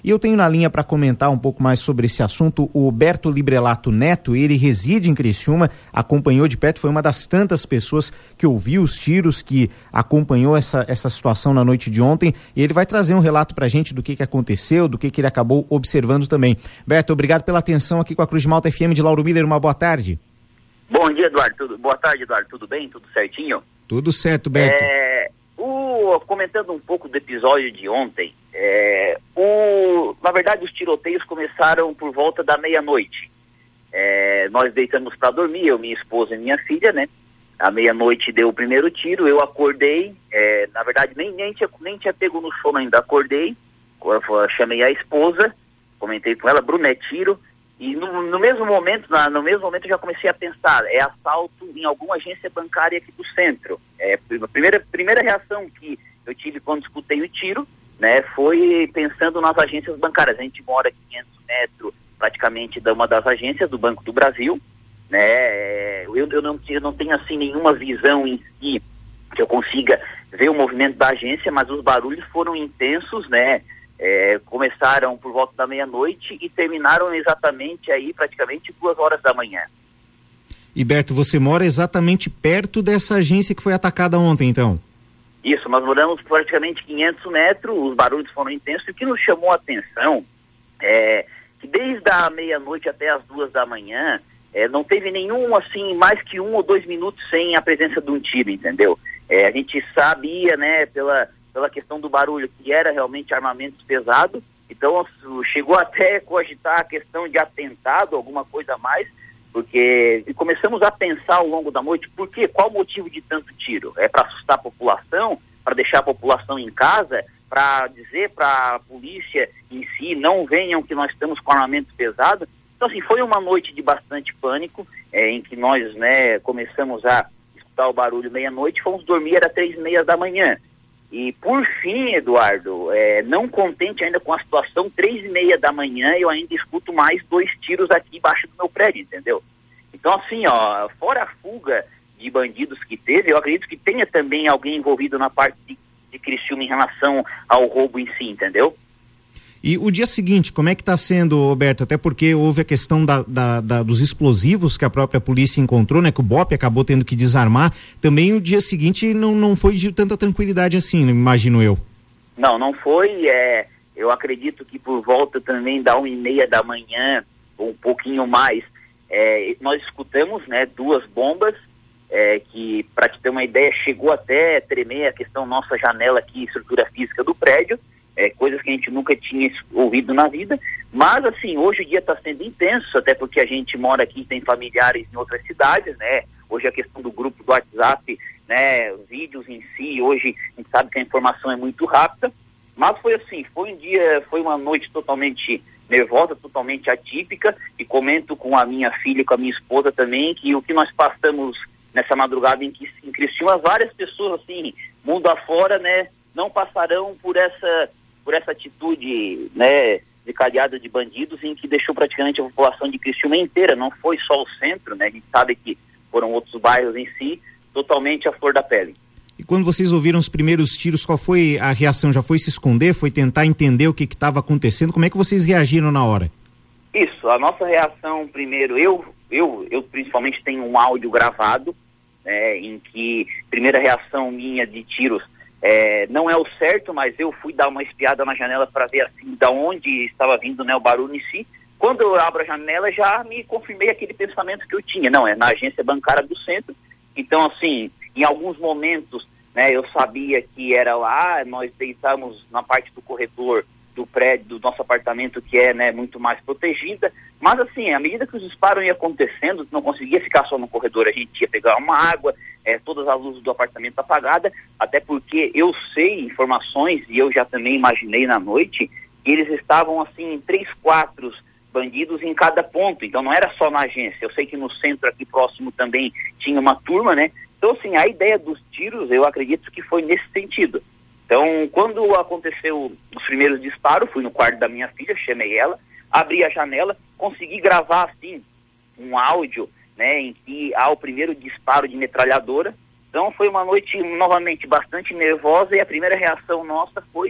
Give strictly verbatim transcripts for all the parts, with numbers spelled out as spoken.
E eu tenho na linha para comentar um pouco mais sobre esse assunto o Berto Librelato Neto. Ele reside em Criciúma, acompanhou de perto, foi uma das tantas pessoas que ouviu os tiros, que acompanhou essa, essa situação na noite de ontem, e ele vai trazer um relato para a gente do que, que aconteceu, do que, que ele acabou observando também. Berto, obrigado pela atenção aqui com a Cruz de Malta F M de Lauro Miller, uma boa tarde. Bom dia, Eduardo. Tudo... Boa tarde, Eduardo. Tudo bem? Tudo certinho? Tudo certo, Berto. É, o... Comentando um pouco do episódio de ontem, é, o... na verdade os tiroteios começaram por volta da meia-noite. É, nós deitamos para dormir, eu, minha esposa e minha filha, né? À meia-noite deu o primeiro tiro, eu acordei, é, na verdade nem, nem, tinha, nem tinha pego no sono ainda, acordei, eu chamei a esposa, comentei com ela, Bruna, é tiro. E no, no mesmo momento, na, no mesmo momento eu já comecei a pensar, é assalto em alguma agência bancária aqui do centro. É, a primeira, primeira reação que eu tive quando escutei o tiro, né, foi pensando nas agências bancárias. A gente mora a quinhentos metros praticamente de uma das agências do Banco do Brasil, né, é, eu, eu, não, eu não tenho assim nenhuma visão em si que eu consiga ver o movimento da agência, mas os barulhos foram intensos, né. É, começaram por volta da meia-noite e terminaram exatamente aí praticamente duas horas da manhã. E Berto, você mora exatamente perto dessa agência que foi atacada ontem, então? Isso, nós moramos praticamente quinhentos metros, os barulhos foram intensos, e o que nos chamou a atenção é que desde a meia-noite até as duas da manhã, é, não teve nenhum, assim, mais que um ou dois minutos sem a presença de um tiro, entendeu? É, a gente sabia, né, pela... pela questão do barulho, que era realmente armamento pesado, então chegou até a cogitar a questão de atentado, alguma coisa a mais, porque começamos a pensar ao longo da noite, por quê? Qual o motivo de tanto tiro? É para assustar a população, para deixar a população em casa, para dizer para a polícia em si, não venham que nós estamos com armamento pesado? Então, assim, foi uma noite de bastante pânico, é, em que nós, né, começamos a escutar o barulho meia-noite, fomos dormir, era três e meia da manhã. E por fim, Eduardo, é, não contente ainda com a situação, três e meia da manhã eu ainda escuto mais dois tiros aqui embaixo do meu prédio, entendeu? Então assim, ó, fora a fuga de bandidos que teve, eu acredito que tenha também alguém envolvido na parte de, de Criciúma em relação ao roubo em si, entendeu? E o dia seguinte, como é que está sendo, Roberto? Até porque houve a questão da, da, da, dos explosivos que a própria polícia encontrou, né? Que o B O P acabou tendo que desarmar. Também o dia seguinte não, não foi de tanta tranquilidade assim, imagino eu. Não, não foi. É, eu acredito que por volta também da uma e meia da manhã, ou um pouquinho mais, é, nós escutamos, né, duas bombas, é, que, para te ter uma ideia, chegou até tremer a questão nossa janela aqui, estrutura física do prédio. É, coisas que a gente nunca tinha ouvido na vida, mas assim, hoje o dia está sendo intenso, até porque a gente mora aqui, tem familiares em outras cidades, né, hoje a questão do grupo do WhatsApp, né, vídeos em si, hoje a gente sabe que a informação é muito rápida, mas foi assim, foi um dia, foi uma noite totalmente nervosa, totalmente atípica, e comento com a minha filha e com a minha esposa também, que o que nós passamos nessa madrugada em, em Criciúma, várias pessoas assim, mundo afora, né, não passarão por essa por essa atitude, né, de cadeada de bandidos, em que deixou praticamente a população de Criciúma inteira, não foi só o centro, né, a gente sabe que foram outros bairros em si, totalmente à flor da pele. E quando vocês ouviram os primeiros tiros, qual foi a reação? Já foi se esconder? Foi tentar entender o que estava acontecendo? Como é que vocês reagiram na hora? Isso, a nossa reação primeiro, eu, eu, eu principalmente tenho um áudio gravado, né, em que primeira reação minha de tiros, É, não é o certo, mas eu fui dar uma espiada na janela para ver assim, da onde estava vindo, né, o barulho em si. Quando eu abro a janela, já me confirmei aquele pensamento que eu tinha. Não, é na agência bancária do centro. Então, assim, em alguns momentos, né, eu sabia que era lá, nós deitamos na parte do corredor do prédio, do nosso apartamento, que é, né, muito mais protegida. Mas, assim, à medida que os disparos iam acontecendo, não conseguia ficar só no corredor, a gente ia pegar uma água, é, todas as luzes do apartamento apagadas, até porque eu sei informações, e eu já também imaginei na noite, que eles estavam, assim, em três, quatro bandidos em cada ponto, então não era só na agência. Eu sei que no centro aqui próximo também tinha uma turma, né? Então, assim, a ideia dos tiros, eu acredito que foi nesse sentido. Então, quando aconteceu os primeiros disparos, fui no quarto da minha filha, chamei ela, abri a janela, consegui gravar, assim, um áudio, né, em que há o primeiro disparo de metralhadora. Então, foi uma noite, novamente, bastante nervosa, e a primeira reação nossa foi ir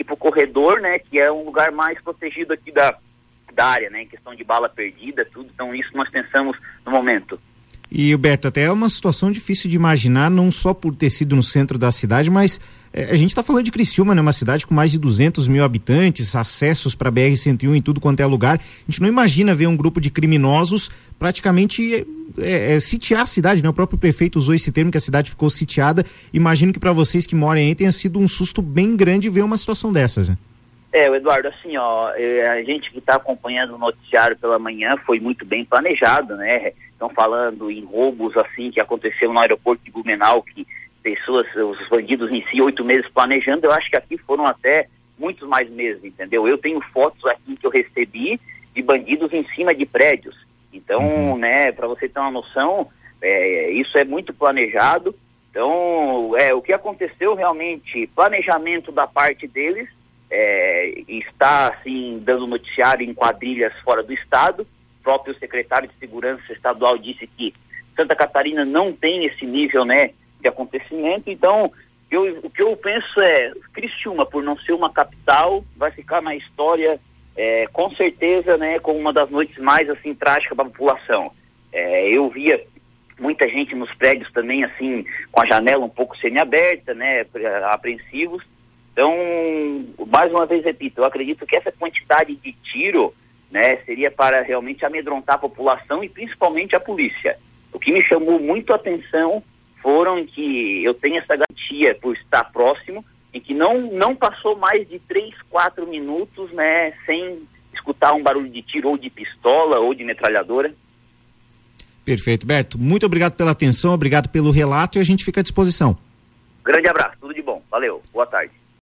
para o corredor, né, que é um lugar mais protegido aqui da, da área, né, em questão de bala perdida, tudo. Então isso nós pensamos no momento. E, Huberto, até é uma situação difícil de imaginar, não só por ter sido no centro da cidade, mas é, a gente está falando de Criciúma, né? Uma cidade com mais de duzentos mil habitantes, acessos para a B R cento e um em tudo quanto é lugar. A gente não imagina ver um grupo de criminosos praticamente é, é, sitiar a cidade, né? O próprio prefeito usou esse termo, que a cidade ficou sitiada. Imagino que para vocês que moram aí tenha sido um susto bem grande ver uma situação dessas, né? É, Eduardo, assim, ó, a gente que está acompanhando o noticiário pela manhã foi muito bem planejado, né? Estão falando em roubos, assim, que aconteceu no aeroporto de Blumenau, que pessoas, os bandidos em si, oito meses planejando. Eu acho que aqui foram até muitos mais meses, entendeu? Eu tenho fotos aqui que eu recebi de bandidos em cima de prédios. Então, uhum. né, para você ter uma noção, é, isso é muito planejado. Então, é, o que aconteceu realmente, planejamento da parte deles, É, está assim dando noticiário em quadrilhas fora do estado. O próprio secretário de Segurança Estadual disse que Santa Catarina não tem esse nível, né, de acontecimento. Então eu, o que eu penso é, Criciúma, por não ser uma capital, vai ficar na história é, com certeza, né, como uma das noites mais assim trágicas para a população. É, eu via muita gente nos prédios também assim com a janela um pouco semiaberta, né, apreensivos. Então, mais uma vez repito, eu acredito que essa quantidade de tiro, né, seria para realmente amedrontar a população e principalmente a polícia. O que me chamou muito a atenção foram que eu tenho essa garantia por estar próximo, em que não, não passou mais de três, quatro minutos, né, sem escutar um barulho de tiro ou de pistola ou de metralhadora. Perfeito, Berto. Muito obrigado pela atenção, obrigado pelo relato e a gente fica à disposição. Grande abraço, tudo de bom. Valeu, boa tarde.